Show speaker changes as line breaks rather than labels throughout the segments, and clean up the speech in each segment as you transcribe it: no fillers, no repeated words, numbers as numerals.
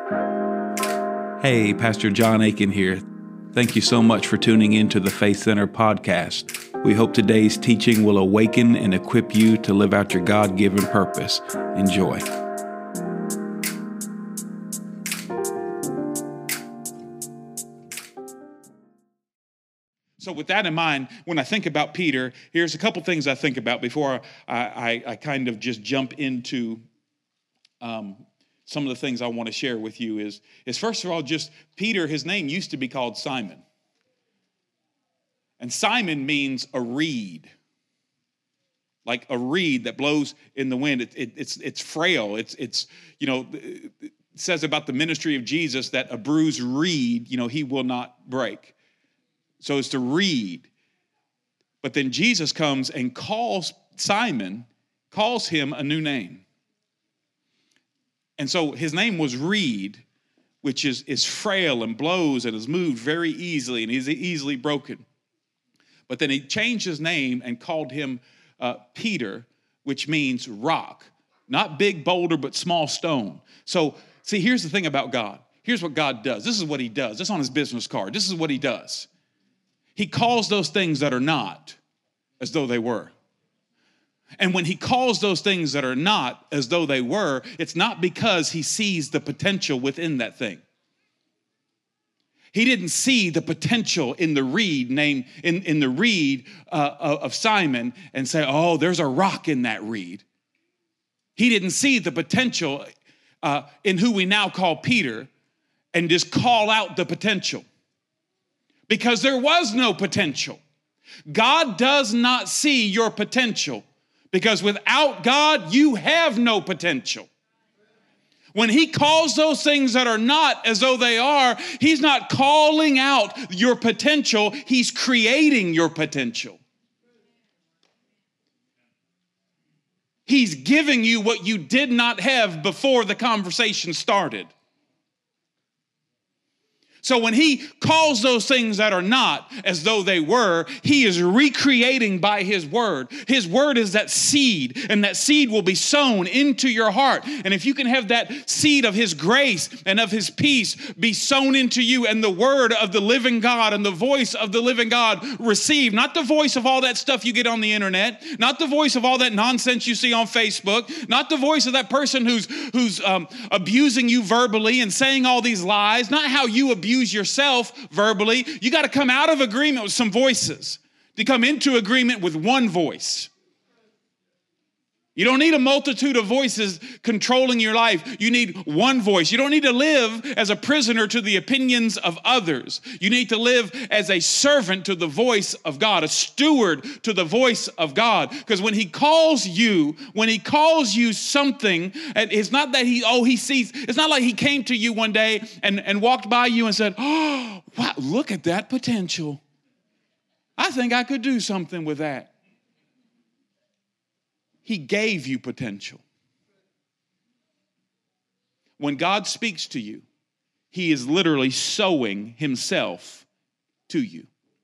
Hey, Pastor John Aiken here. Thank you so much for tuning in to the Faith Center podcast. We hope today's teaching will awaken and equip you to live out your God-given purpose. Enjoy.
So with that in mind, when I think about Peter, here's a couple things I think about before I kind of just jump into some of the things I want to share with you is first of all, just Peter, his name used to be called Simon. And Simon means a reed, like a reed that blows in the wind. It's frail. It says about the ministry of Jesus that a bruised reed, he will not break. So it's the reed. But then Jesus comes and calls him a new name. And so his name was Reed, which is frail and blows and is moved very easily and is easily broken. But then he changed his name and called him Peter, which means rock. Not big boulder, but small stone. So, see, here's the thing about God. Here's what God does. This is what he does. This is on his business card. This is what he does. He calls those things that are not as though they were. And when he calls those things that are not as though they were, it's not because he sees the potential within that thing. He didn't see the potential in the reed named in the reed of Simon and say, "Oh, there's a rock in that reed." He didn't see the potential in who we now call Peter and just call out the potential. Because there was no potential. God does not see your potential. Because without God, you have no potential. When he calls those things that are not as though they are, he's not calling out your potential, he's creating your potential. He's giving you what you did not have before the conversation started. So when he calls those things that are not as though they were, he is recreating by his word. His word is that seed, and that seed will be sown into your heart. And if you can have that seed of his grace and of his peace be sown into you, and the word of the living God and the voice of the living God receive, not the voice of all that stuff you get on the internet, not the voice of all that nonsense you see on Facebook, not the voice of that person who's abusing you verbally and saying all these lies, not how you abuse yourself verbally. You got to come out of agreement with some voices to come into agreement with one voice. You don't need a multitude of voices controlling your life. You need one voice. You don't need to live as a prisoner to the opinions of others. You need to live as a servant to the voice of God, a steward to the voice of God. Because when he calls you something, it's not that he sees, it's not like he came to you one day and walked by you and said, "Oh, wow, look at that potential. I think I could do something with that." He gave you potential. When God speaks to you, he is literally sowing himself to you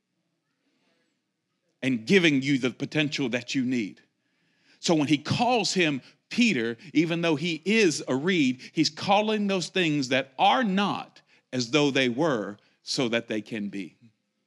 and giving you the potential that you need. So when he calls him Peter, even though he is a reed, he's calling those things that are not as though they were so that they can be.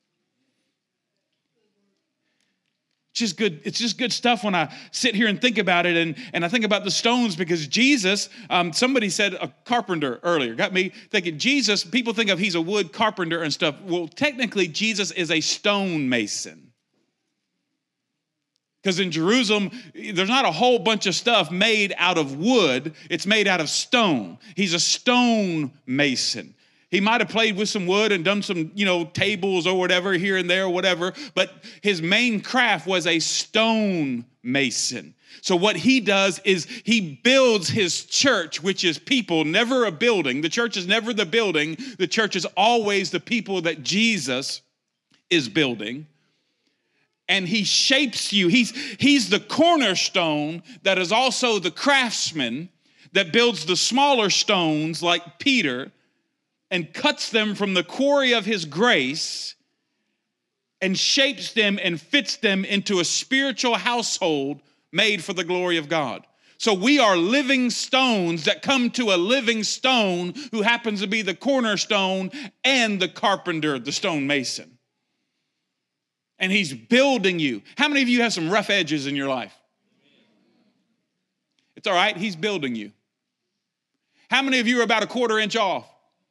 It's just good stuff when I sit here and think about it, and I think about the stones, because Jesus, somebody said a carpenter earlier, got me thinking Jesus, people think of he's a wood carpenter and stuff. Well, technically, Jesus is a stone mason. Because in Jerusalem, there's not a whole bunch of stuff made out of wood. It's made out of stone. He's a stone mason. He might have played with some wood and done some, tables or whatever here and there or whatever, but his main craft was a stone mason. So what he does is he builds his church, which is people, never a building. The church is never the building. The church is always the people that Jesus is building. And he shapes you. He's the cornerstone that is also the craftsman that builds the smaller stones like Peter, and cuts them from the quarry of his grace and shapes them and fits them into a spiritual household made for the glory of God. So we are living stones that come to a living stone who happens to be the cornerstone and the carpenter, the stonemason. And he's building you. How many of you have some rough edges in your life? It's all right, he's building you. How many of you are about a quarter inch off?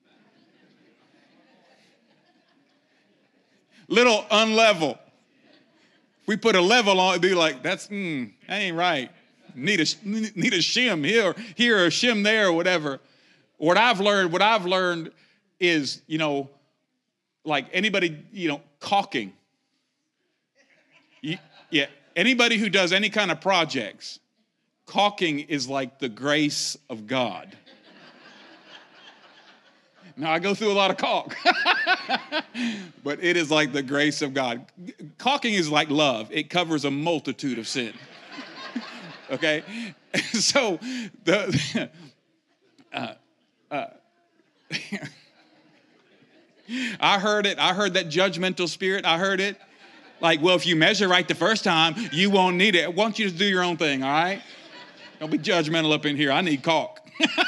Little unlevel. If we put a level on, it'd be like, that ain't right. Need a shim here or a shim there or whatever. What I've learned is, like anybody, caulking. Yeah, anybody who does any kind of projects, caulking is like the grace of God. Now, I go through a lot of caulk, but it is like the grace of God. Caulking is like love. It covers a multitude of sin. Okay? So, I heard it. I heard that judgmental spirit. I heard it. Like, well, if you measure right the first time, you won't need it. I want you to do your own thing, all right? Don't be judgmental up in here. I need caulk.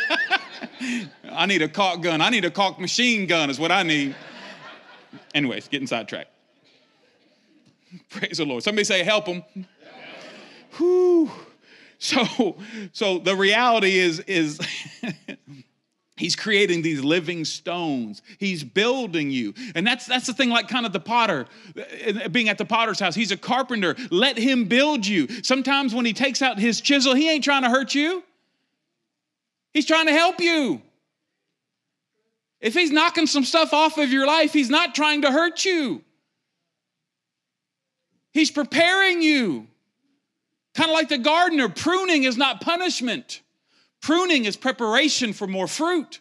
I need a caulk gun. I need a caulk machine gun is what I need. Anyways, getting sidetracked. Praise the Lord. Somebody say, help them. Whew. So the reality is he's creating these living stones. He's building you. And that's the thing, like kind of the potter, being at the potter's house. He's a carpenter. Let him build you. Sometimes when he takes out his chisel, he ain't trying to hurt you. He's trying to help you. If he's knocking some stuff off of your life, he's not trying to hurt you. He's preparing you. Kind of like the gardener, pruning is not punishment. Pruning is preparation for more fruit.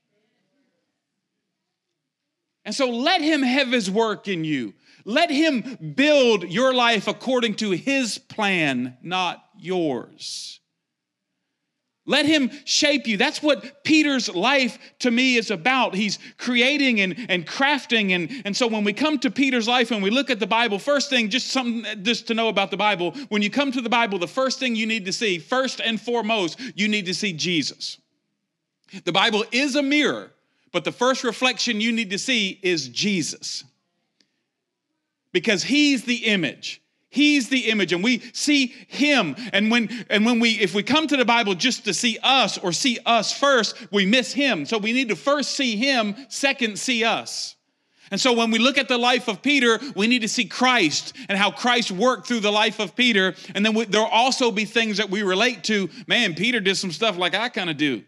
And so let him have his work in you. Let him build your life according to his plan, not yours. Let him shape you. That's what Peter's life to me is about. He's creating and crafting. And so when we come to Peter's life and we look at the Bible, first thing, just to know about the Bible, when you come to the Bible, the first thing you need to see, first and foremost, you need to see Jesus. The Bible is a mirror, but the first reflection you need to see is Jesus. Because he's the image. He's the image, and we see him. And if we come to the Bible just to see us or see us first, we miss him. So we need to first see him, second see us. And so when we look at the life of Peter, we need to see Christ and how Christ worked through the life of Peter. And then there'll also be things that we relate to. Man, Peter did some stuff like I kind of do.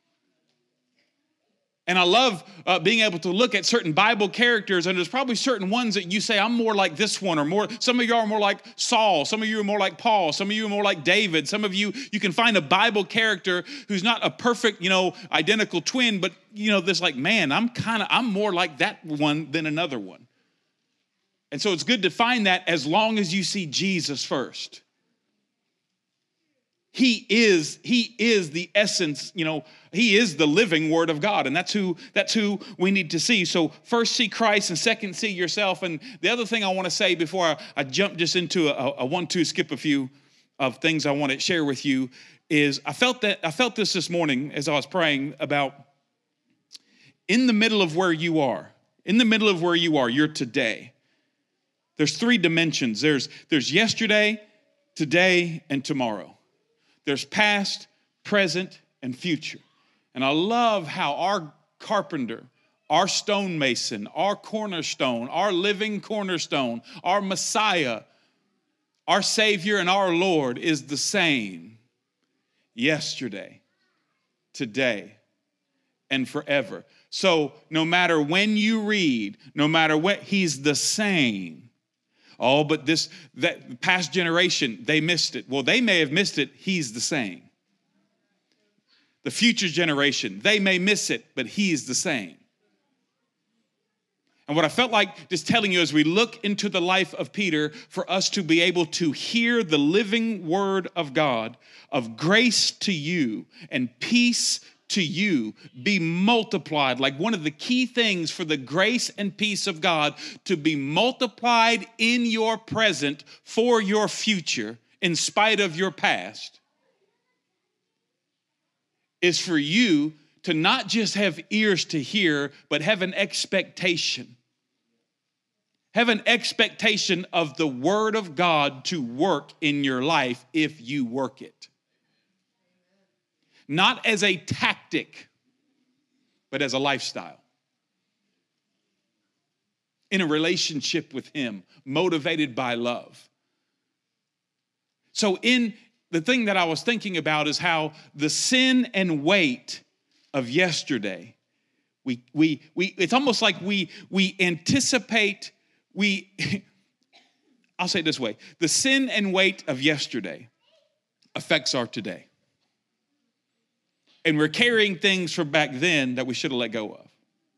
And I love being able to look at certain Bible characters, and there's probably certain ones that you say, I'm more like this one, or more. Some of you are more like Saul. Some of you are more like Paul. Some of you are more like David. Some of you can find a Bible character who's not a perfect, identical twin, but, this like, man, I'm more like that one than another one. And so it's good to find that as long as you see Jesus first. He is the essence, he is the living word of God. And that's who we need to see. So first see Christ and second see yourself. And the other thing I want to say before I jump just into a 1-2 skip a few of things I want to share with you is I felt this morning as I was praying about in the middle of where you are, you're today. There's 3 dimensions. There's yesterday, today, and tomorrow. There's past, present, and future. And I love how our carpenter, our stonemason, our cornerstone, our living cornerstone, our Messiah, our Savior, and our Lord is the same yesterday, today, and forever. So no matter when you read, no matter what, he's the same. Oh, but that past generation, they missed it. Well, they may have missed it. He's the same. The future generation, they may miss it, but he's the same. And what I felt like just telling you as we look into the life of Peter, for us to be able to hear the living word of God, of grace to you and peace to you be multiplied. Like one of the key things for the grace and peace of God to be multiplied in your present for your future in spite of your past is for you to not just have ears to hear, but have an expectation. Have an expectation of the Word of God to work in your life if you work it. Not as a tactic, but as a lifestyle. In a relationship with Him, motivated by love. So in the thing that I was thinking about is how the sin and weight of yesterday, it's almost like we anticipate, I'll say it this way, the sin and weight of yesterday affects our today. And we're carrying things from back then that we should have let go of.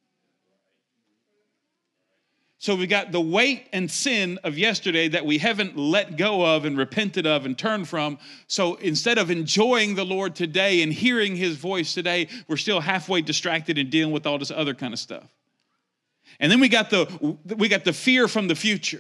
So we got the weight and sin of yesterday that we haven't let go of and repented of and turned from. So instead of enjoying the Lord today and hearing His voice today, we're still halfway distracted and dealing with all this other kind of stuff. And then we got the fear from the future.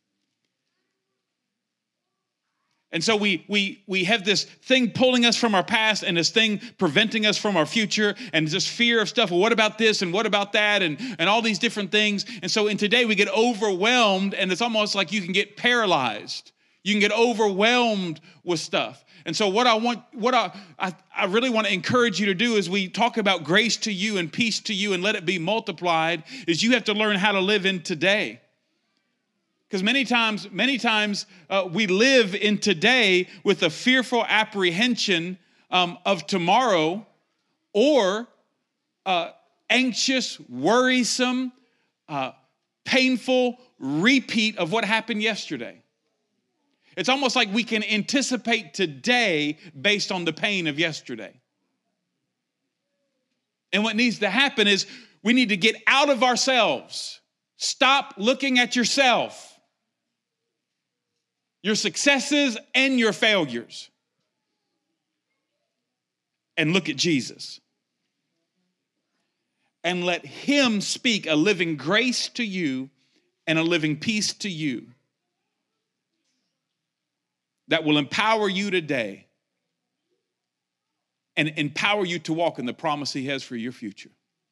And so we have this thing pulling us from our past and this thing preventing us from our future and this fear of stuff. Well, what about this and what about that and all these different things? And so in today we get overwhelmed and it's almost like you can get paralyzed. You can get overwhelmed with stuff. And so what I really want to encourage you to do as we talk about grace to you and peace to you and let it be multiplied is you have to learn how to live in today. Because many times we live in today with a fearful apprehension of tomorrow or anxious, worrisome, painful repeat of what happened yesterday. It's almost like we can anticipate today based on the pain of yesterday. And what needs to happen is we need to get out of ourselves. Stop looking at yourself. Your successes and your failures. And look at Jesus. And let Him speak a living grace to you and a living peace to you that will empower you today and empower you to walk in the promise He has for your future.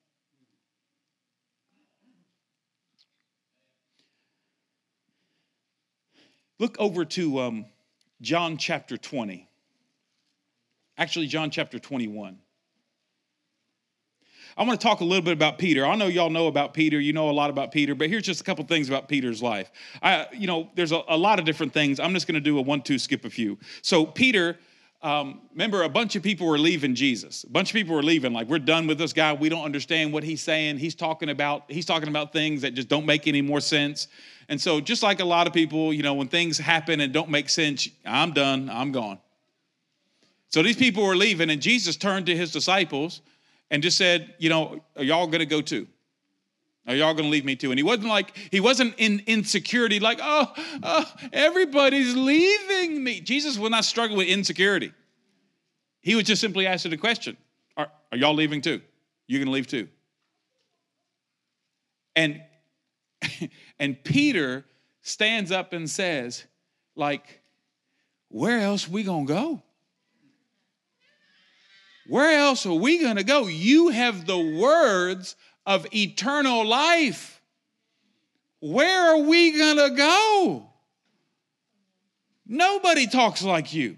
Look over to John chapter 20. Actually, John chapter 21. I want to talk a little bit about Peter. I know y'all know about Peter. You know a lot about Peter, but here's just a couple things about Peter's life. There's a lot of different things. I'm just going to do a 1-2, skip a few. So Peter, remember a bunch of people were leaving Jesus. A bunch of people were leaving, like we're done with this guy. We don't understand what he's saying. He's talking about things that just don't make any more sense. And so just like a lot of people, when things happen and don't make sense, I'm done, I'm gone. So these people were leaving, and Jesus turned to His disciples and just said, are y'all going to go too? Are y'all going to leave me too? And he wasn't in insecurity like, everybody's leaving me. Jesus was not struggling with insecurity. He was just simply asking the question, are y'all leaving too? You're going to leave too? And Peter stands up and says, where else are we going to go? Where else are we going to go? You have the words of eternal life. Where are we going to go? Nobody talks like you.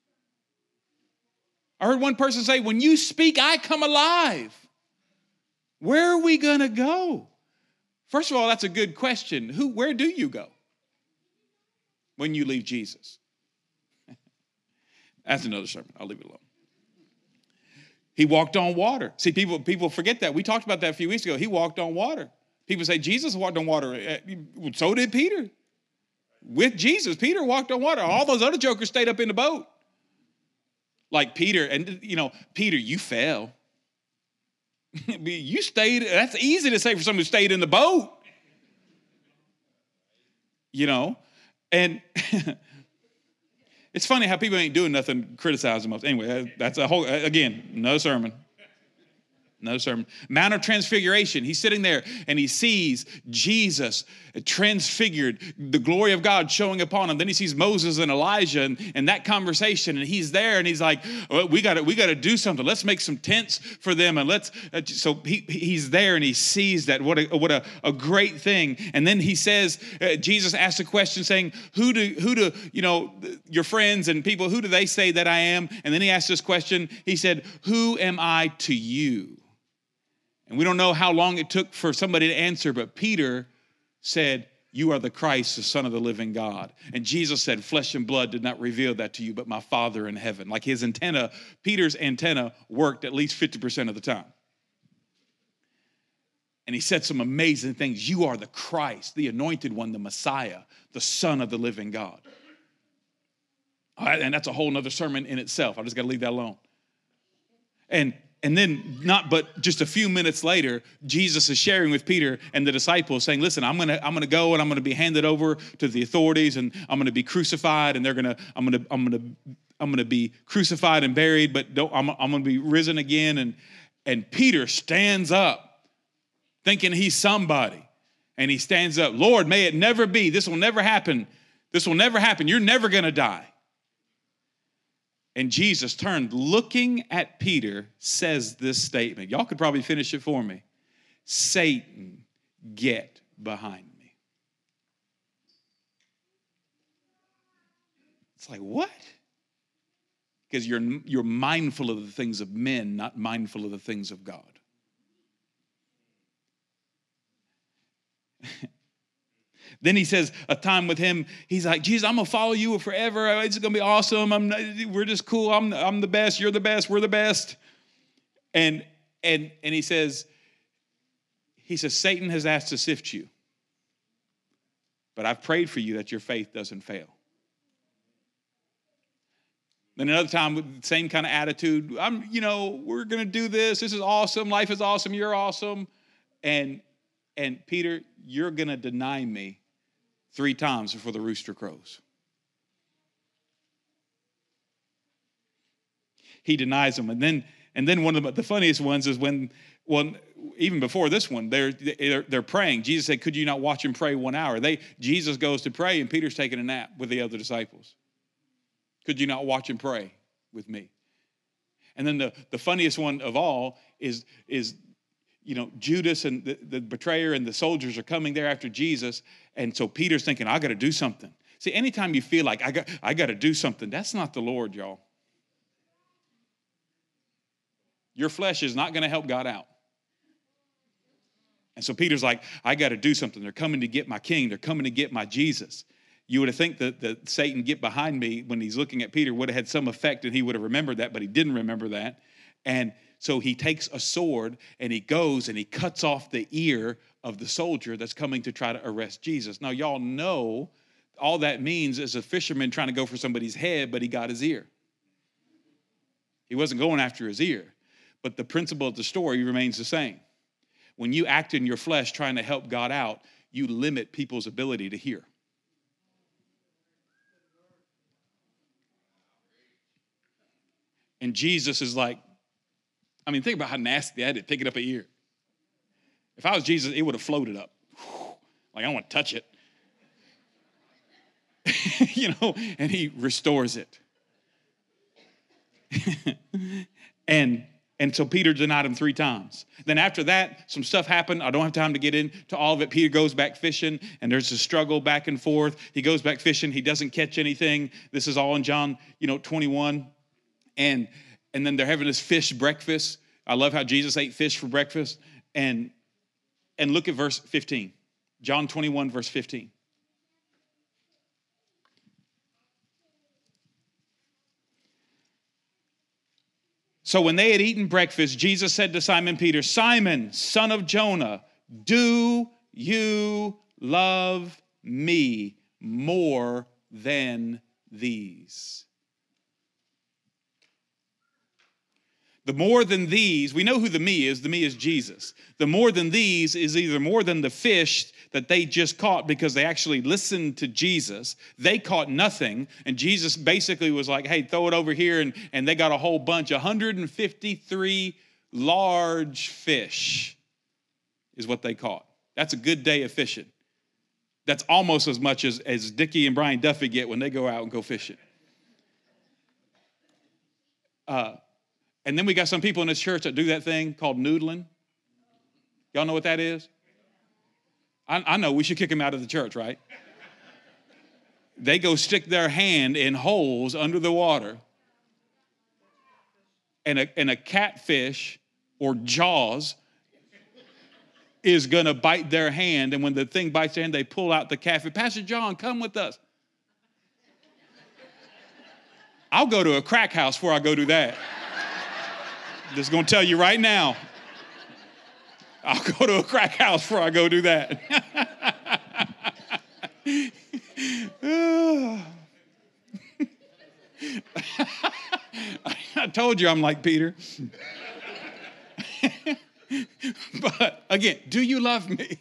I heard one person say, when you speak, I come alive. Where are we going to go? First of all, that's a good question. Where do you go when you leave Jesus? That's another sermon. I'll leave it alone. He walked on water. See, people forget that. We talked about that a few weeks ago. He walked on water. People say Jesus walked on water. So did Peter. With Jesus, Peter walked on water. All those other jokers stayed up in the boat. Like Peter, and Peter, you fell. You stayed. That's easy to say for someone who stayed in the boat. And it's funny how people ain't doing nothing, criticize them. Anyway, that's a whole, again, no sermon. Another sermon. Mount of Transfiguration. He's sitting there and he sees Jesus transfigured, the glory of God showing upon him. Then he sees Moses and Elijah and that conversation, and he's there and he's like, well, we got to do something. Let's make some tents for them, and let's. So he's there and he sees that. What a great thing. And then he says, Jesus asks a question saying, who do your friends and people, who do they say that I am? And then he asks this question. He said, who am I to you? And we don't know how long it took for somebody to answer, but Peter said, you are the Christ, the Son of the living God. And Jesus said, flesh and blood did not reveal that to you, but my Father in heaven. Like Peter's antenna worked at least 50% of the time. And he said some amazing things. You are the Christ, the anointed one, the Messiah, the Son of the living God. All right, and that's a whole nother sermon in itself. I just got to leave that alone. And then, but just a few minutes later, Jesus is sharing with Peter and the disciples, saying, "Listen, I'm gonna go and I'm gonna be handed over to the authorities, and I'm gonna be crucified, and I'm gonna be crucified and buried, but I'm gonna be risen again." And Peter stands up, thinking he's somebody, and he stands up. Lord, may it never be. This will never happen. This will never happen. You're never gonna die. And Jesus turned, looking at Peter, says this statement. Y'all could probably finish it for me. Satan, get behind me. It's like, what? Because you're mindful of the things of men, not mindful of the things of God. Then he says a time with him, he's like, Jesus, I'm going to follow you forever. It's going to be awesome. We're just cool. I'm the best. You're the best. We're the best. And he says, Satan has asked to sift you, but I've prayed for you that your faith doesn't fail. Then another time with the same kind of attitude, we're going to do this. This is awesome. Life is awesome. You're awesome. And Peter, you're going to deny me 3 times before the rooster crows. He denies him. And then one of the funniest ones is when even before this one, they're praying. Jesus said, could you not watch and pray 1 hour? Jesus goes to pray, and Peter's taking a nap with the other disciples. Could you not watch and pray with me? And then the funniest one of all is Judas and the betrayer and the soldiers are coming there after Jesus. And so Peter's thinking, I got to do something. See, anytime you feel like I got to do something, that's not the Lord, y'all. Your flesh is not going to help God out. And so Peter's like, I got to do something. They're coming to get my king. They're coming to get my Jesus. You would have think that Satan get behind me when he's looking at Peter would have had some effect, and he would have remembered that, but he didn't remember that. And so he takes a sword and he goes and he cuts off the ear of the soldier that's coming to try to arrest Jesus. Now, y'all know all that means is a fisherman trying to go for somebody's head, but he got his ear. He wasn't going after his ear. But the principle of the story remains the same. When you act in your flesh trying to help God out, you limit people's ability to hear. And Jesus is like, think about how nasty that is, picking up an ear. If I was Jesus, it would have floated up. Like, I don't want to touch it. And he restores it. And so Peter denied him 3 times. Then after that, some stuff happened. I don't have time to get into all of it. Peter goes back fishing, and there's a struggle back and forth. He goes back fishing. He doesn't catch anything. This is all in John, 21. And then they're having this fish breakfast. I love how Jesus ate fish for breakfast. And look at verse 15. John 21, verse 15. So when they had eaten breakfast, Jesus said to Simon Peter, Simon, son of Jonah, do you love me more than these? The more than these, we know who the me is. The me is Jesus. The more than these is either more than the fish that they just caught because they actually listened to Jesus. They caught nothing, and Jesus basically was like, hey, throw it over here, and they got a whole bunch, 153 large fish is what they caught. That's a good day of fishing. That's almost as much as Dickie and Brian Duffy get when they go out and go fishing. And then we got some people in this church that do that thing called noodling. Y'all know what that is? I know we should kick them out of the church, right? They go stick their hand in holes under the water, and a catfish or Jaws is going to bite their hand, and when the thing bites their hand, they pull out the catfish. Pastor John, come with us. I'll go to a crack house before I go do that. Just going to tell you right now. I'll go to a crack house before I go do that. I told you I'm like Peter. But again, do you love me?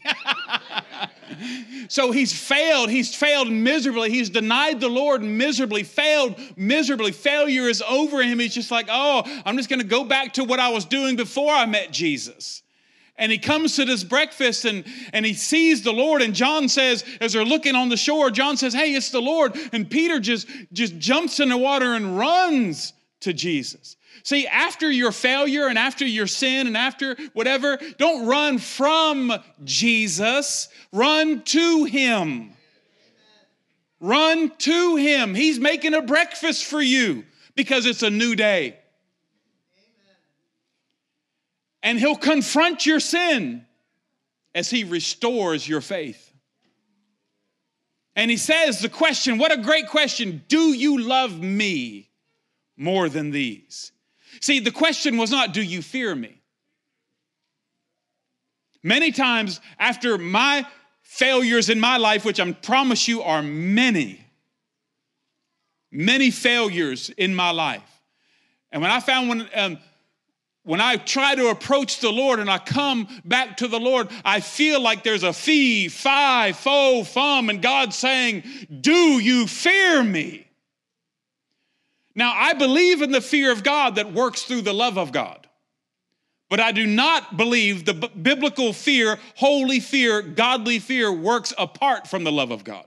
So he's failed. He's failed miserably. He's denied the Lord miserably, failed miserably. Failure is over him. He's just like, oh, I'm just going to go back to what I was doing before I met Jesus. And he comes to this breakfast and he sees the Lord. And John says, as they're looking on the shore, John says, hey, it's the Lord. And Peter just jumps in the water and runs to Jesus. See, after your failure and after your sin and after whatever, don't run from Jesus. Run to him. Run to him. He's making a breakfast for you because it's a new day. And he'll confront your sin as he restores your faith. And he says the question, what a great question, do you love me more than these? See, the question was not, do you fear me? Many times after my failures in my life, which I promise you are many failures in my life. And when I found when I try to approach the Lord and I come back to the Lord, I feel like there's a fee, fi, fo, fum, and God's saying, do you fear me? Now, I believe in the fear of God that works through the love of God. But I do not believe the biblical fear, holy fear, godly fear works apart from the love of God.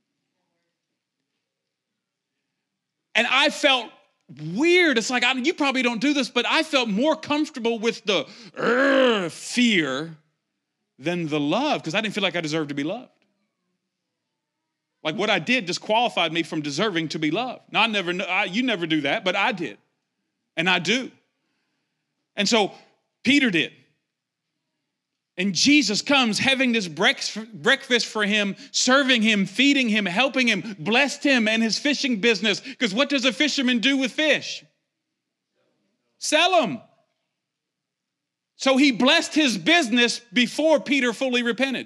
And I felt weird. It's like, you probably don't do this, but I felt more comfortable with the fear than the love because I didn't feel like I deserved to be loved. Like what I did disqualified me from deserving to be loved. Now, you never do that, but I did. And I do. And so Peter did. And Jesus comes having this breakfast for him, serving him, feeding him, helping him, blessed him and his fishing business. Because what does a fisherman do with fish? Sell them. So he blessed his business before Peter fully repented.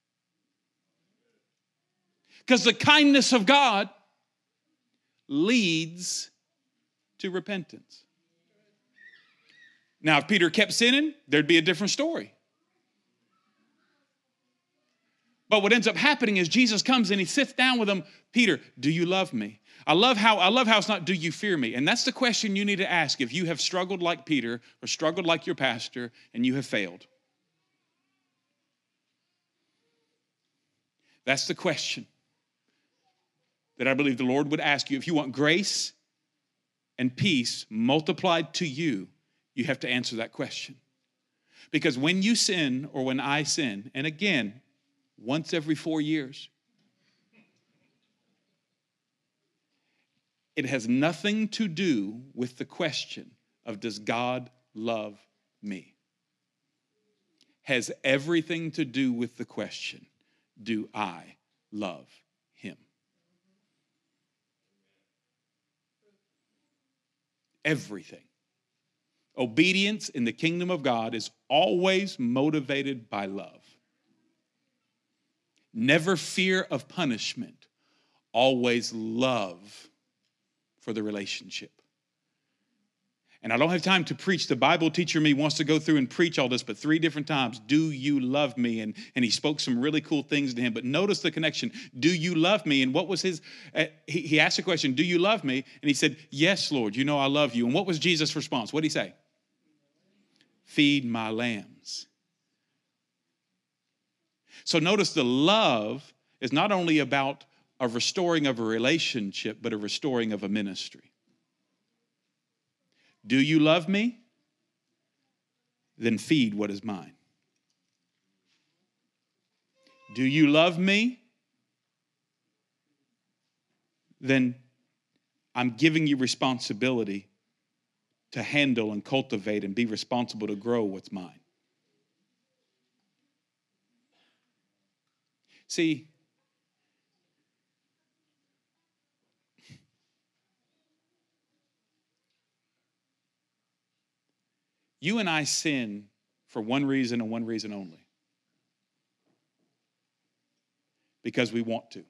Because the kindness of God leads to repentance. Now, if Peter kept sinning, there'd be a different story. But what ends up happening is Jesus comes and he sits down with him. Peter, do you love me? I love how it's not, do you fear me? And that's the question you need to ask if you have struggled like Peter or struggled like your pastor and you have failed. That's the question that I believe the Lord would ask you. If you want grace and peace multiplied to you, you have to answer that question. Because when you sin or when I sin, and again, once every 4 years, it has nothing to do with the question of does God love me? Has everything to do with the question, do I love him? Everything. Obedience in the kingdom of God is always motivated by love. Never fear of punishment, always love for the relationship. And I don't have time to preach. The Bible teacher me wants to go through and preach all this, but 3 different times, do you love me? And he spoke some really cool things to him. But notice the connection. Do you love me? And what was his, he asked the question, do you love me? And he said, yes, Lord, you know I love you. And what was Jesus' response? What did he say? feed my lambs. So notice the love is not only about a restoring of a relationship, but a restoring of a ministry. Do you love me? Then feed what is mine. Do you love me? Then I'm giving you responsibility to handle and cultivate and be responsible to grow what's mine. See, you and I sin for one reason and one reason only. Because we want to.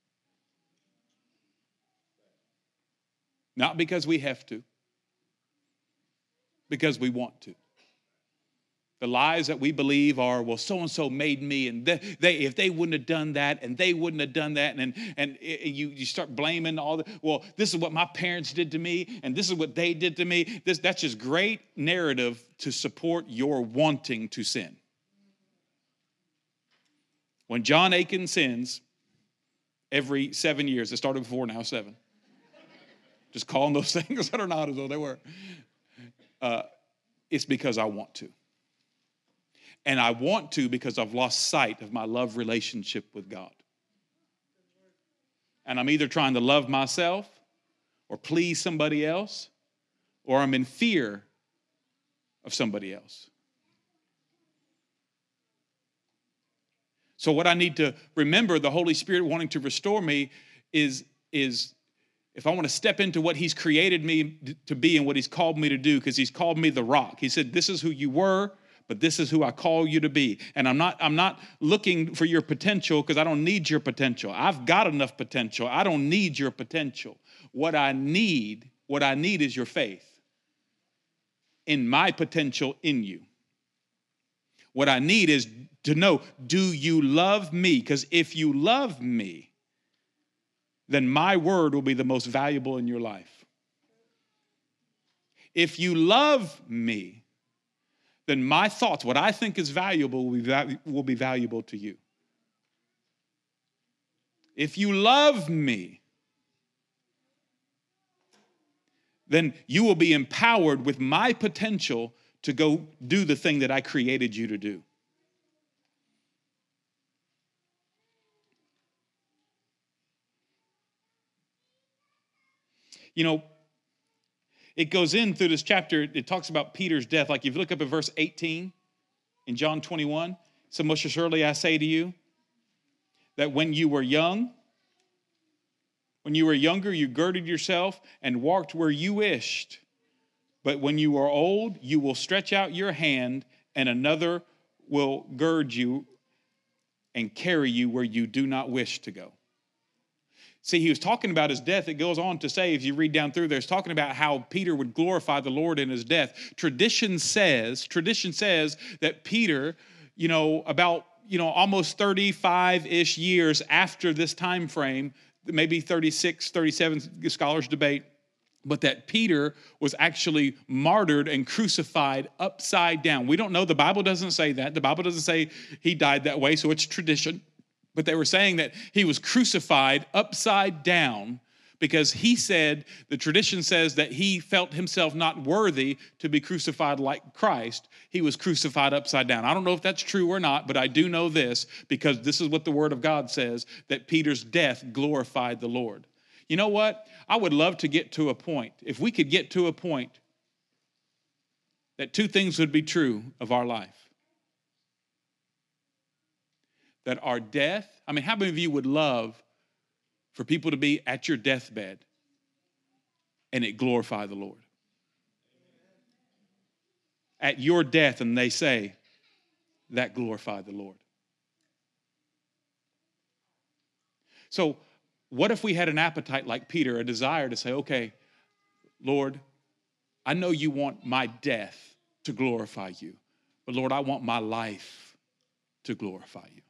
Not because we have to. Because we want to. The lies that we believe are, well, so-and-so made me, and if they wouldn't have done that, and they wouldn't have done that, and you start blaming all the, well, this is what my parents did to me, and this is what they did to me. That's just great narrative to support your wanting to sin. When John Aiken sins, every 7 years, it started before, now 7. Just calling those things that are not as though they were. It's because I want to. And I want to because I've lost sight of my love relationship with God. And I'm either trying to love myself or please somebody else, or I'm in fear of somebody else. So what I need to remember, the Holy Spirit wanting to restore me, is if I want to step into what He's created me to be and what He's called me to do, because He's called me the rock. He said, this is who you were, but this is who I call you to be. And I'm not looking for your potential, because I don't need your potential. I've got enough potential. I don't need your potential. What I need is your faith in my potential in you. What I need is to know, do you love me? Because if you love me, then my word will be the most valuable in your life. If you love me, then my thoughts, what I think is valuable, will be valuable to you. If you love me, then you will be empowered with my potential to go do the thing that I created you to do. You know, it goes in through this chapter, it talks about Peter's death. Like if you look up at verse 18 in John 21, so most assuredly I say to you that when you were younger, you girded yourself and walked where you wished. But when you are old, you will stretch out your hand and another will gird you and carry you where you do not wish to go. See, he was talking about his death. It goes on to say, if you read down through there, it's talking about how Peter would glorify the Lord in his death. Tradition says that Peter, about, almost 35-ish years after this time frame, maybe 36, 37, scholars debate, but that Peter was actually martyred and crucified upside down. We don't know. The Bible doesn't say that. The Bible doesn't say he died that way, so it's tradition. But they were saying that he was crucified upside down because he said, the tradition says that he felt himself not worthy to be crucified like Christ. He was crucified upside down. I don't know if that's true or not, but I do know this because this is what the Word of God says, that Peter's death glorified the Lord. You know what? I would love to get to a point, if we could get to a point that two things would be true of our life. That our death, how many of you would love for people to be at your deathbed and it glorify the Lord? At your death, and they say, that glorified the Lord. So, what if we had an appetite like Peter, a desire to say, okay, Lord, I know you want my death to glorify you, but Lord, I want my life to glorify you.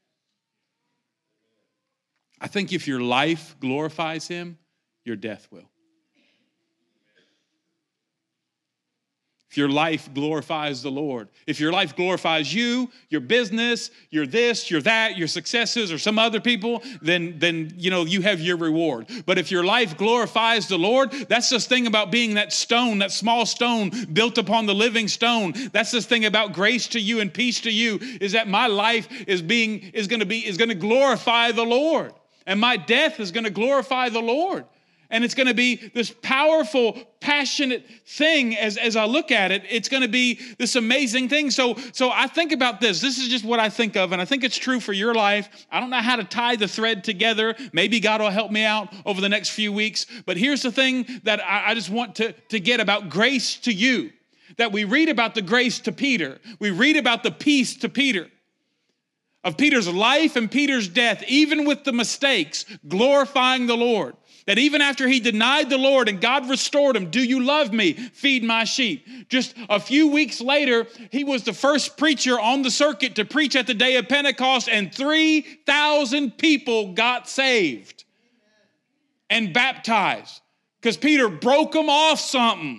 I think if your life glorifies Him, your death will. if your life glorifies the Lord. If your life glorifies you, your business, your this, your that, your successes, or some other people, then you have your reward. But if your life glorifies the Lord, that's this thing about being that stone, that small stone built upon the living stone. That's this thing about grace to you and peace to you, is that my life is going to glorify the Lord. And my death is going to glorify the Lord. And it's going to be this powerful, passionate thing as I look at it. It's going to be this amazing thing. So I think about this. This is just what I think of, and I think it's true for your life. I don't know how to tie the thread together. Maybe God will help me out over the next few weeks. But here's the thing that I just want to get about grace to you. That we read about the grace to Peter. We read about the peace to Peter. Of Peter's life and Peter's death, even with the mistakes, glorifying the Lord. That even after he denied the Lord and God restored him, do you love me? Feed my sheep. Just a few weeks later, he was the first preacher on the circuit to preach at the day of Pentecost, and 3,000 people got saved and baptized because Peter broke them off something.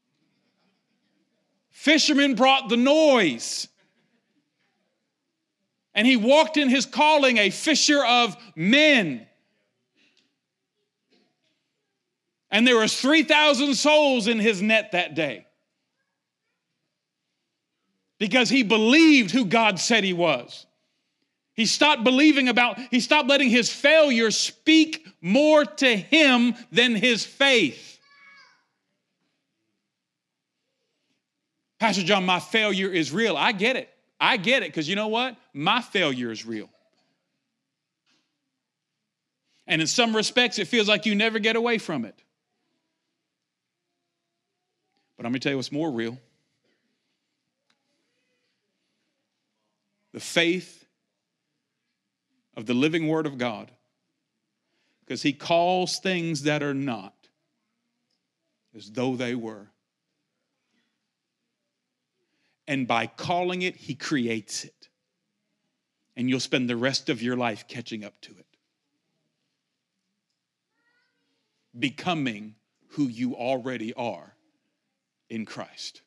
Fishermen brought the noise. And he walked in his calling, a fisher of men. And there was 3,000 souls in his net that day. Because he believed who God said he was. He stopped letting his failure speak more to him than his faith. Pastor John, my failure is real. I get it. Because you know what? My failure is real. And in some respects, it feels like you never get away from it. But I'm going to tell you what's more real. The faith of the living Word of God. Because he calls things that are not as though they were. And by calling it, he creates it. And you'll spend the rest of your life catching up to it. Becoming who you already are in Christ.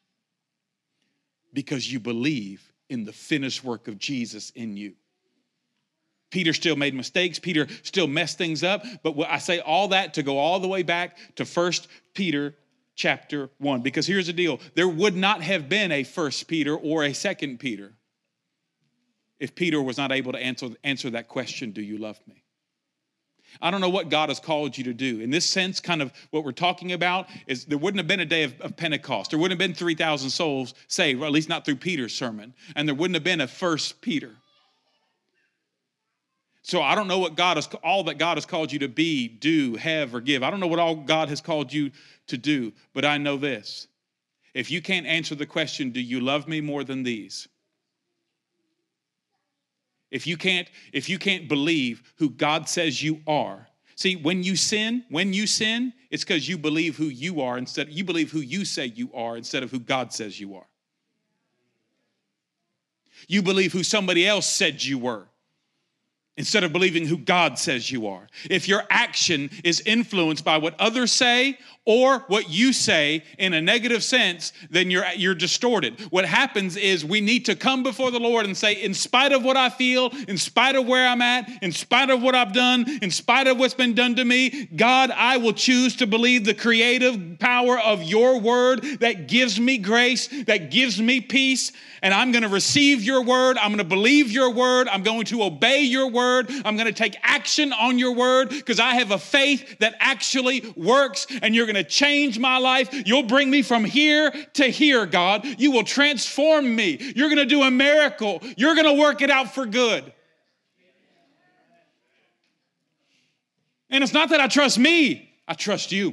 Because you believe in the finished work of Jesus in you. Peter still made mistakes. Peter still messed things up. But I say all that to go all the way back to 1 Peter chapter 1. Because here's the deal. There would not have been a 1 Peter or a 2 Peter if Peter was not able to answer that question, do you love me? I don't know what God has called you to do. In this sense, kind of what we're talking about is there wouldn't have been a day of Pentecost. There wouldn't have been 3,000 souls saved, or at least not through Peter's sermon. And there wouldn't have been a 1 Peter. So I don't know what all that God has called you to be, do, have, or give. I don't know what all God has called you to do, but I know this. If you can't answer the question, do you love me more than these? If you can't believe who God says you are. See, when you sin, it's because you believe who you are you believe who you say you are instead of who God says you are. You believe who somebody else said you were instead of believing who God says you are. If your action is influenced by what others say or what you say in a negative sense, then you're distorted. What happens is we need to come before the Lord and say, in spite of what I feel, in spite of where I'm at, in spite of what I've done, in spite of what's been done to me, God, I will choose to believe the creative power of your word that gives me grace, that gives me peace, and I'm going to receive your word. I'm going to believe your word. I'm going to obey your word. I'm going to take action on your word because I have a faith that actually works, and you're going to change my life. You'll bring me from here to here, God. You will transform me. You're going to do a miracle. You're going to work it out for good. And it's not that I trust me. I trust you.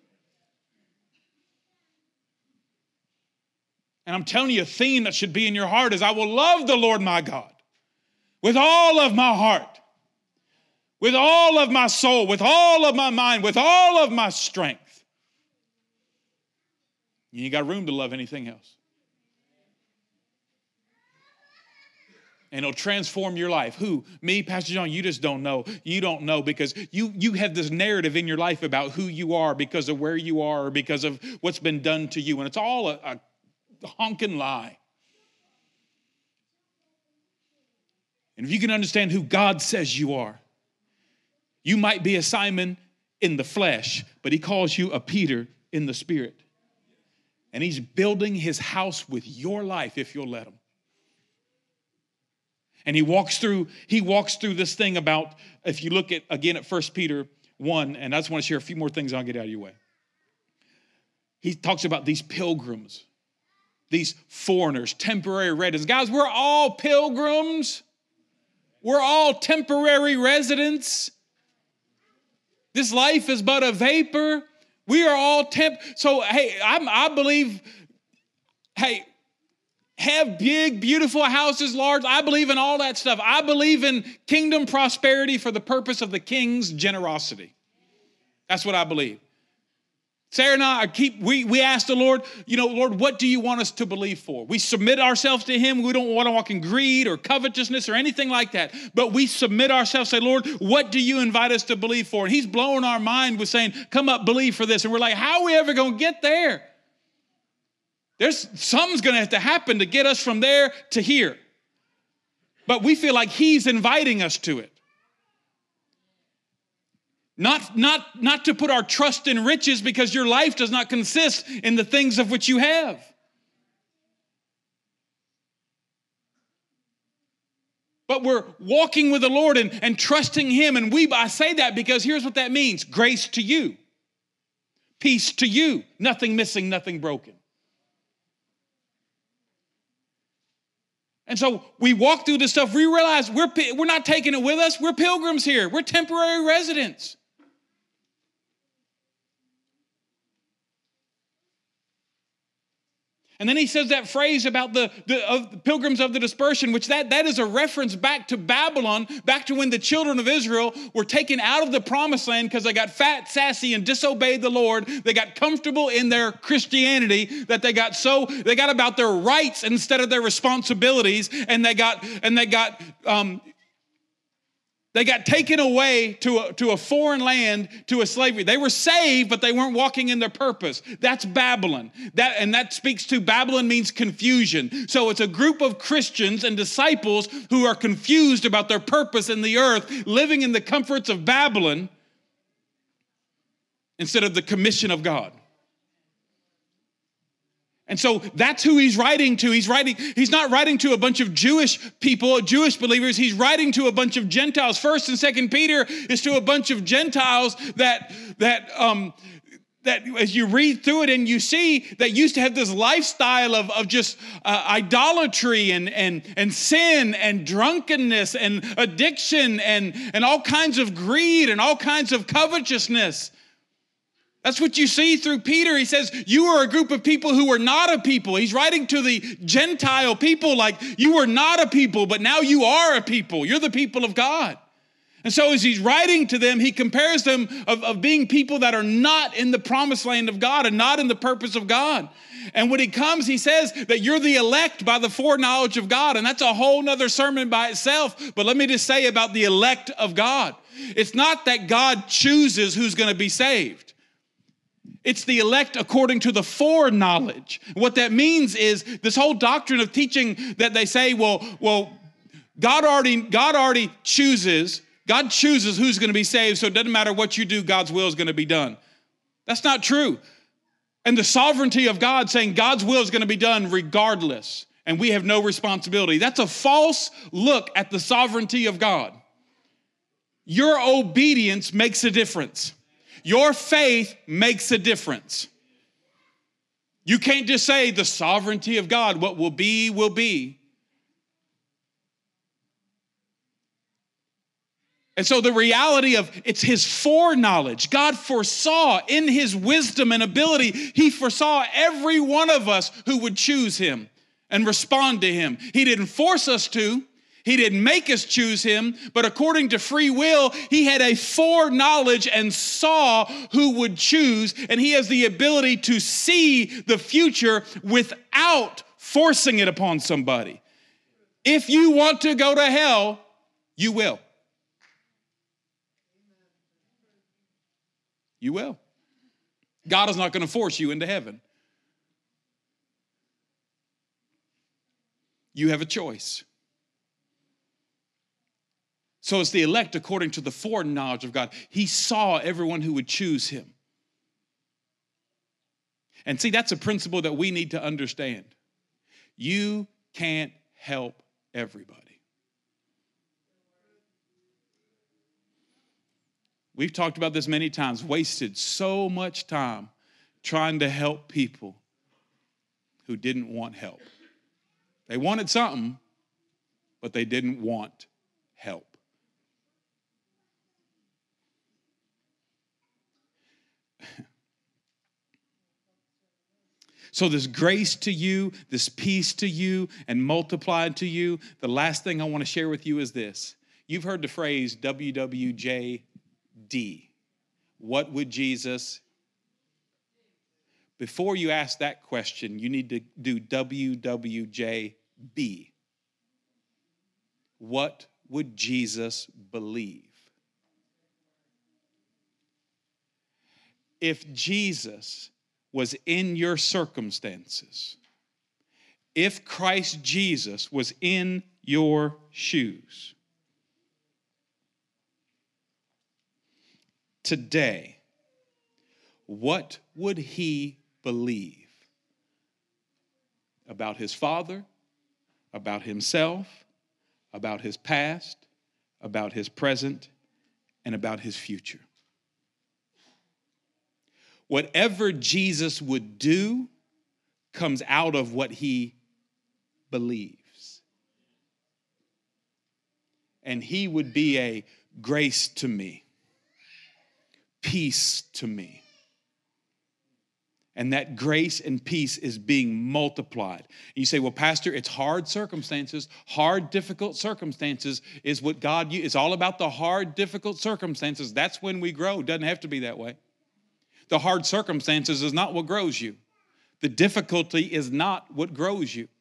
And I'm telling you, a theme that should be in your heart is I will love the Lord my God with all of my heart, with all of my soul, with all of my mind, with all of my strength. You ain't got room to love anything else. And it'll transform your life. Who? Me, Pastor John, you just don't know. You don't know because you have this narrative in your life about who you are because of where you are or because of what's been done to you. And it's all a honking lie. And if you can understand who God says you are, you might be a Simon in the flesh, but he calls you a Peter in the spirit. And he's building his house with your life if you'll let him. And he walks through this thing about, if you look at, again, at 1 Peter 1, and I just want to share a few more things, and I'll get out of your way. He talks about these pilgrims, these foreigners, temporary residents. Guys, we're all pilgrims. We're all temporary residents. This life is but a vapor. We are all So, hey, I believe, hey, have big, beautiful houses, large. I believe in all that stuff. I believe in kingdom prosperity for the purpose of the king's generosity. That's what I believe. Sarah and I we ask the Lord, Lord, what do you want us to believe for? We submit ourselves to him. We don't want to walk in greed or covetousness or anything like that. But we submit ourselves, say, Lord, what do you invite us to believe for? And he's blowing our mind with saying, come up, believe for this. And we're like, how are we ever going to get there? Something's going to have to happen to get us from there to here. But we feel like he's inviting us to it. Not to put our trust in riches, because your life does not consist in the things of which you have. But we're walking with the Lord and trusting him. And I say that because here's what that means. Grace to you. Peace to you. Nothing missing, nothing broken. And so we walk through this stuff. We realize we're not taking it with us. We're pilgrims here. We're temporary residents. And then he says that phrase about the pilgrims of the dispersion, which that is a reference back to Babylon, back to when the children of Israel were taken out of the promised land because they got fat, sassy, and disobeyed the Lord. They got comfortable in their Christianity that they got about their rights instead of their responsibilities, and they got taken away to a foreign land, to a slavery. They were saved, but they weren't walking in their purpose. That's Babylon. That speaks to, Babylon means confusion. So it's a group of Christians and disciples who are confused about their purpose in the earth, living in the comforts of Babylon instead of the commission of God. And so that's who he's writing to. He's not writing to a bunch of Jewish people, Jewish believers. He's writing to a bunch of Gentiles. 1st and 2nd Peter is to a bunch of Gentiles that as you read through it and you see that used to have this lifestyle of just idolatry and sin and drunkenness and addiction and all kinds of greed and all kinds of covetousness. That's what you see through Peter. He says, you are a group of people who were not a people. He's writing to the Gentile people like, you were not a people, but now you are a people. You're the people of God. And so as he's writing to them, he compares them of being people that are not in the promised land of God and not in the purpose of God. And when he comes, he says that you're the elect by the foreknowledge of God. And that's a whole nother sermon by itself. But let me just say about the elect of God. It's not that God chooses who's going to be saved. It's the elect according to the foreknowledge. What that means is this whole doctrine of teaching that they say, well, God already chooses. God chooses who's going to be saved, so it doesn't matter what you do, God's will is going to be done. That's not true. And the sovereignty of God saying God's will is going to be done regardless, and we have no responsibility. That's a false look at the sovereignty of God. Your obedience makes a difference. Your faith makes a difference. You can't just say the sovereignty of God, what will be, will be. And so the reality of it's his foreknowledge. God foresaw in his wisdom and ability, he foresaw every one of us who would choose him and respond to him. He didn't force us to. He didn't make us choose him, but according to free will, he had a foreknowledge and saw who would choose, and he has the ability to see the future without forcing it upon somebody. If you want to go to hell, you will. You will. God is not going to force you into heaven. You have a choice. So it's the elect according to the foreknowledge of God. He saw everyone who would choose him. And see, that's a principle that we need to understand. You can't help everybody. We've talked about this many times, wasted so much time trying to help people who didn't want help. They wanted something, but they didn't want help. So this grace to you, this peace to you, and multiplied to you. The last thing I want to share with you is this. You've heard the phrase WWJD. What would Jesus? Before you ask that question, you need to do WWJB. What would Jesus believe? If Jesus was in your circumstances, if Christ Jesus was in your shoes, today, what would he believe about his Father, about himself, about his past, about his present, and about his future? Whatever Jesus would do comes out of what he believes. And he would be a grace to me, peace to me. And that grace and peace is being multiplied. And you say, well, Pastor, it's hard circumstances. Hard, difficult circumstances is what God uses. It's all about the hard, difficult circumstances. That's when we grow. It doesn't have to be that way. The hard circumstances is not what grows you. The difficulty is not what grows you.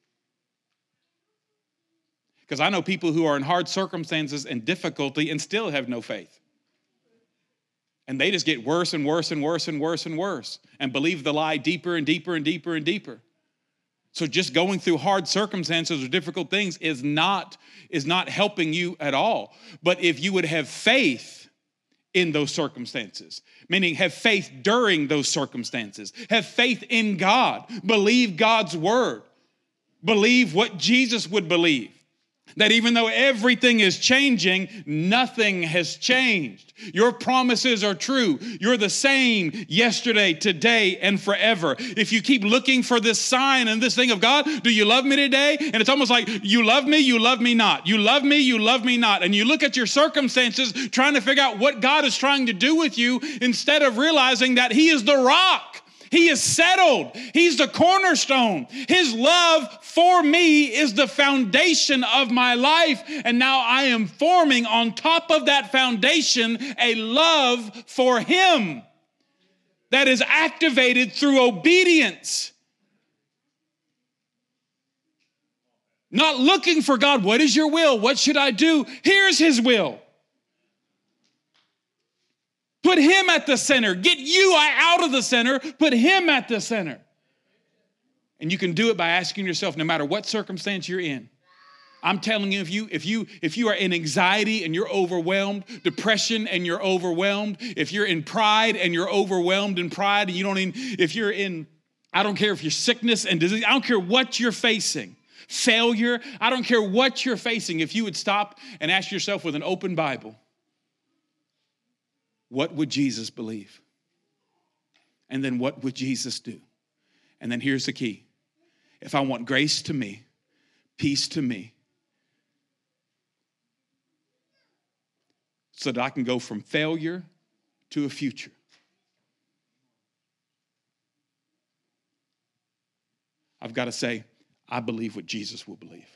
Because I know people who are in hard circumstances and difficulty and still have no faith. And they just get worse and worse and worse and worse and worse and believe the lie deeper and deeper and deeper and deeper. So just going through hard circumstances or difficult things is not helping you at all. But if you would have faith in those circumstances, meaning have faith during those circumstances, have faith in God, believe God's word, believe what Jesus would believe, that even though everything is changing, nothing has changed. Your promises are true. You're the same yesterday, today, and forever. If you keep looking for this sign and this thing of God, do you love me today? And it's almost like you love me not. You love me not. And you look at your circumstances trying to figure out what God is trying to do with you instead of realizing that he is the rock. He is settled. He's the cornerstone. His love for me is the foundation of my life. And now I am forming on top of that foundation a love for him that is activated through obedience. Not looking for God, what is your will? What should I do? Here's his will. Put him at the center. Get you out of the center. Put him at the center. And you can do it by asking yourself, no matter what circumstance you're in. I'm telling you, if you are in anxiety and you're overwhelmed, depression and you're overwhelmed, if you're in pride and you're overwhelmed in pride, and you don't even, if you're in, I don't care if you're sickness and disease, I don't care what you're facing, failure, I don't care what you're facing. If you would stop and ask yourself with an open Bible, what would Jesus believe? And then what would Jesus do? And then here's the key. If I want grace to me, peace to me, so that I can go from failure to a future, I've got to say, I believe what Jesus will believe.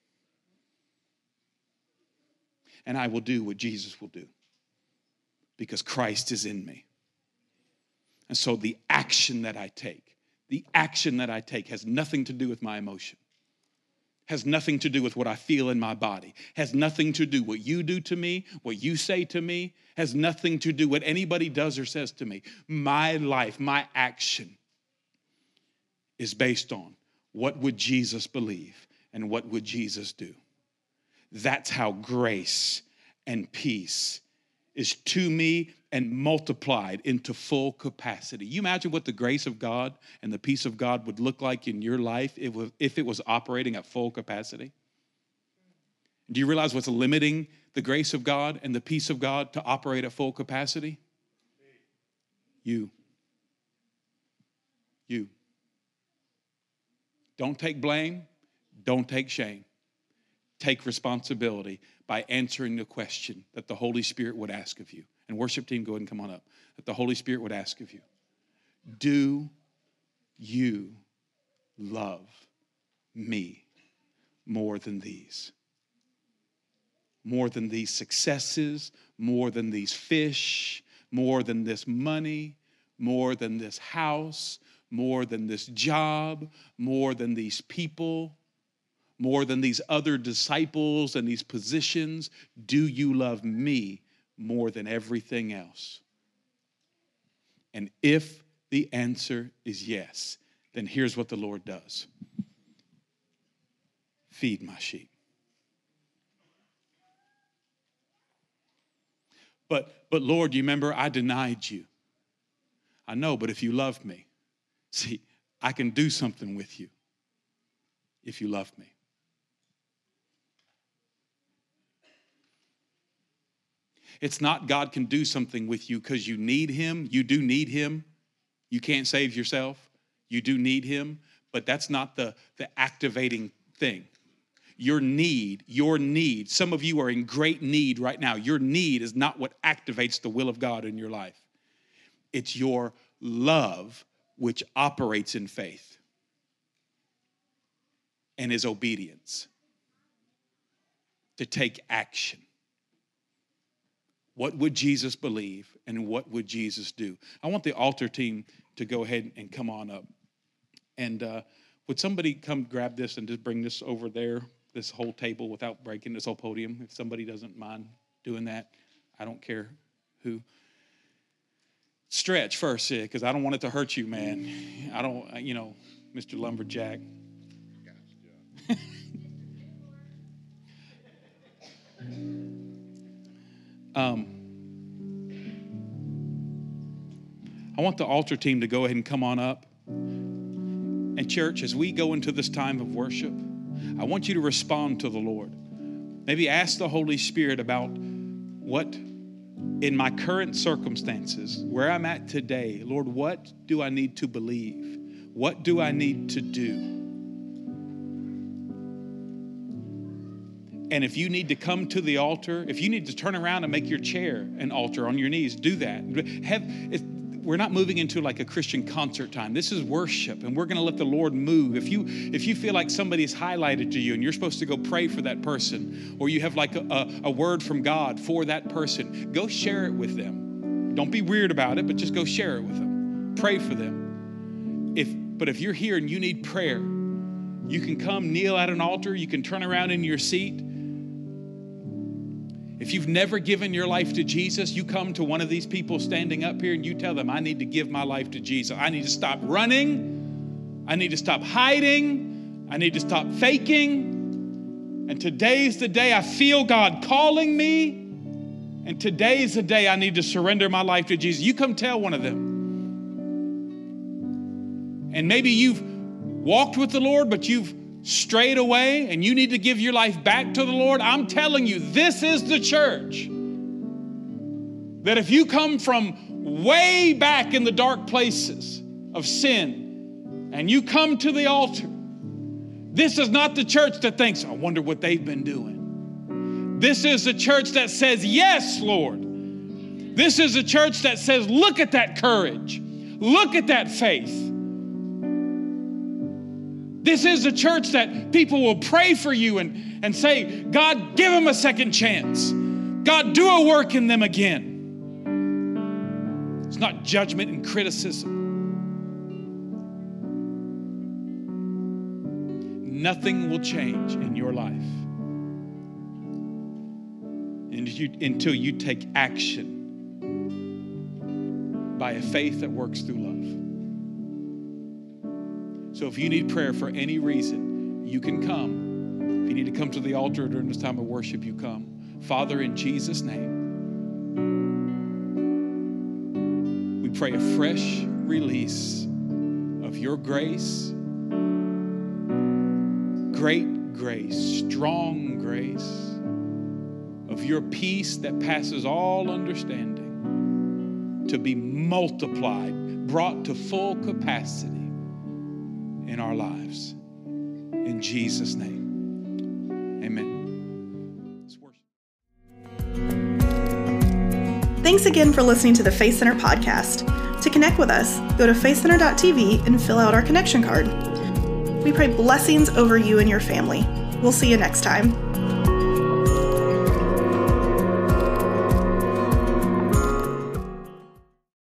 And I will do what Jesus will do. Because Christ is in me. And so the action that I take has nothing to do with my emotion. Has nothing to do with what I feel in my body. Has nothing to do what you do to me, what you say to me. Has nothing to do what anybody does or says to me. My life, my action is based on what would Jesus believe. And what would Jesus do? That's how grace and peace is to me and multiplied into full capacity. You imagine what the grace of God and the peace of God would look like in your life if it was operating at full capacity? Do you realize what's limiting the grace of God and the peace of God to operate at full capacity? You. Don't take blame. Don't take shame. Take responsibility by answering the question that the Holy Spirit would ask of you. And worship team, go ahead and come on up. That the Holy Spirit would ask of you. Do you love me more than these? More than these successes, more than these fish, more than this money, more than this house, more than this job, more than these people, more than these other disciples and these positions. Do you love me more than everything else? And if the answer is yes, then here's what the Lord does. Feed my sheep. But Lord, you remember I denied you. I know, but if you love me, see, I can do something with you if you love me. It's not God can do something with you because you need him. You do need him. You can't save yourself. You do need him, but that's not the activating thing. Your need, some of you are in great need right now. Your need is not what activates the will of God in your life. It's your love which operates in faith and is obedience to take action. What would Jesus believe and what would Jesus do? I want the altar team to go ahead and come on up. And would somebody come grab this and just bring this over there, this whole table without breaking this whole podium? If somebody doesn't mind doing that, I don't care who. Stretch first, because I don't want it to hurt you, man. I don't, Mr. Lumberjack. I want the altar team to go ahead and come on up. And church, as we go into this time of worship, I want you to respond to the Lord. Maybe ask the Holy Spirit about what in my current circumstances, where I'm at today, Lord, what do I need to believe? What do I need to do? And if you need to come to the altar, if you need to turn around and make your chair an altar on your knees, do that. We're not moving into like a Christian concert time. This is worship, and we're going to let the Lord move. If you feel like somebody's highlighted to you and you're supposed to go pray for that person, or you have like a word from God for that person, go share it with them. Don't be weird about it, but just go share it with them. Pray for them. But if you're here and you need prayer, you can come kneel at an altar. You can turn around in your seat. If you've never given your life to Jesus, you come to one of these people standing up here and you tell them, I need to give my life to Jesus. I need to stop running. I need to stop hiding. I need to stop faking. And today's the day I feel God calling me. And today's the day I need to surrender my life to Jesus. You come tell one of them. And maybe you've walked with the Lord, but you've strayed away and you need to give your life back to the Lord. I'm telling you, this is the church. That if you come from way back in the dark places of sin and you come to the altar, this is not the church that thinks, I wonder what they've been doing. This is the church that says, yes, Lord. This is a church that says, look at that courage. Look at that faith. This is a church that people will pray for you and say, God, give them a second chance. God, do a work in them again. It's not judgment and criticism. Nothing will change in your life until you take action by a faith that works through love. So if you need prayer for any reason, you can come If you need to come to the altar during this time of worship, you come. Father, in Jesus' name, we pray a fresh release of your grace, great grace, strong grace, of your peace that passes all understanding, to be multiplied, brought to full capacity in our lives. In Jesus' name, amen. Let's worship.
Thanks again for listening to the Faith Center podcast. To connect with us, go to faithcenter.tv and fill out our connection card. We pray blessings over you and your family. We'll see you next time.